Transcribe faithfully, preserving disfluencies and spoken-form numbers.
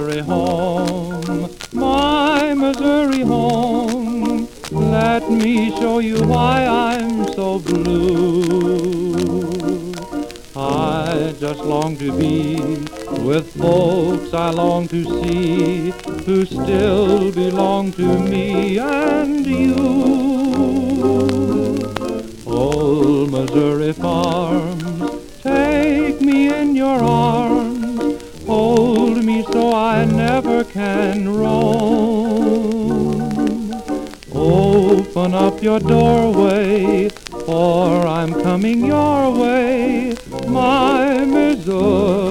Missouri home, my Missouri home. Let me show you why I'm so blue. I just long to be with folks I long to see, who still belong to me and you. Old Missouri farms, take me in your arms, hold me so I never can roam. Open up your doorway, for I'm coming your way, my Missouri.